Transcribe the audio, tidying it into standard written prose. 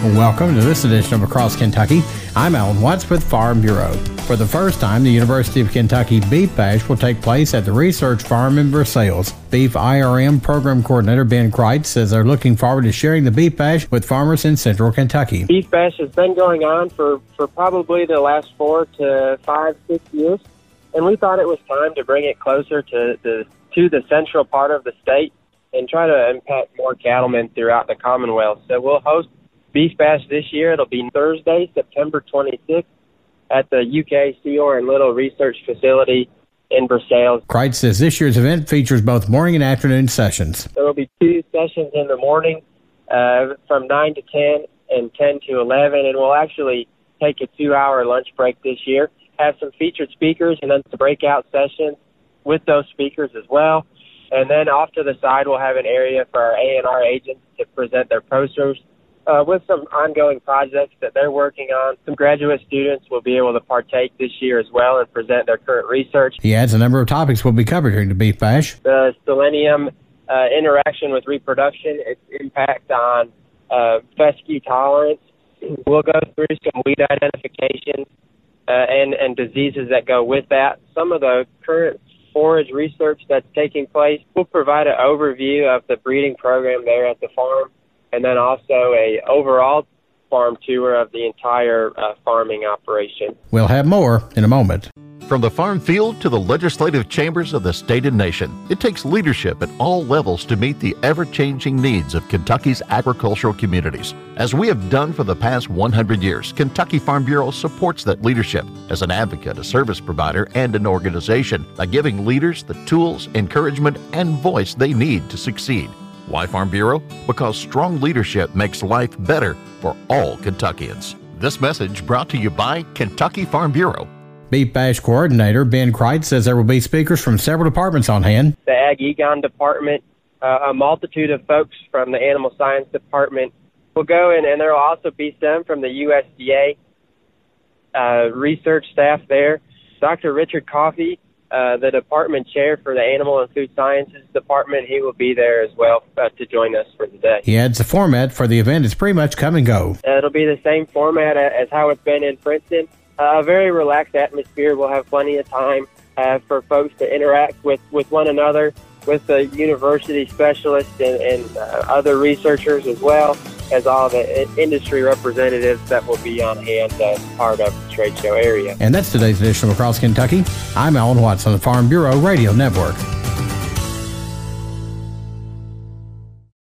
Welcome to this edition of Across Kentucky. I'm Alan Watts with Farm Bureau. For the first time, the University of Kentucky Beef Bash will take place at the Research Farm in Versailles. Beef IRM Program Coordinator Ben Kreitz says they're looking forward to sharing the Beef Bash with farmers in Central Kentucky. Beef Bash has been going on for probably the last 4 to 5, 6 years, and we thought it was time to bring it closer to the central part of the state and try to impact more cattlemen throughout the Commonwealth. So we'll host Beef Bash this year. It'll be Thursday, September 26th at the UK Seor and Little Research Facility in Versailles. Kreitz says this year's event features both morning and afternoon sessions. There will be 2 sessions in the morning from 9 to 10 and 10 to 11, and we'll actually take a 2-hour lunch break this year, have some featured speakers, and then some breakout sessions with those speakers as well. And then off to the side, we'll have an area for our A&R agents to present their posters with some ongoing projects that they're working on. Some graduate students will be able to partake this year as well and present their current research. He adds a number of topics will be covered during the Beef Bash. The selenium interaction with reproduction, its impact on fescue tolerance. We'll go through some weed identification and diseases that go with that. Some of the current forage research that's taking place. We'll provide an overview of the breeding program there at the farm, and then also a overall farm tour of the entire farming operation. We'll have more in a moment. From the farm field to the legislative chambers of the state and nation, it takes leadership at all levels to meet the ever-changing needs of Kentucky's agricultural communities. As we have done for the past 100 years, Kentucky Farm Bureau supports that leadership as an advocate, a service provider, and an organization by giving leaders the tools, encouragement, and voice they need to succeed. Why Farm Bureau? Because strong leadership makes life better for all Kentuckians. This message brought to you by Kentucky Farm Bureau. Beef Bash Coordinator Ben Kreitz says there will be speakers from several departments on hand. The Ag Econ Department, a multitude of folks from the Animal Science Department will go in, and there will also be some from the USDA research staff there. Dr. Richard Coffey, the department chair for the Animal and Food Sciences Department, he will be there as well to join us for the day. He adds the format for the event is pretty much come and go. It'll be the same format as how it's been in Princeton. A very relaxed atmosphere. We'll have plenty of time for folks to interact with one another, with the university specialists and other researchers, as well as all the industry representatives that will be on hand as part of the trade show area. And that's today's edition of Across Kentucky. I'm Alan Watts on the Farm Bureau Radio Network.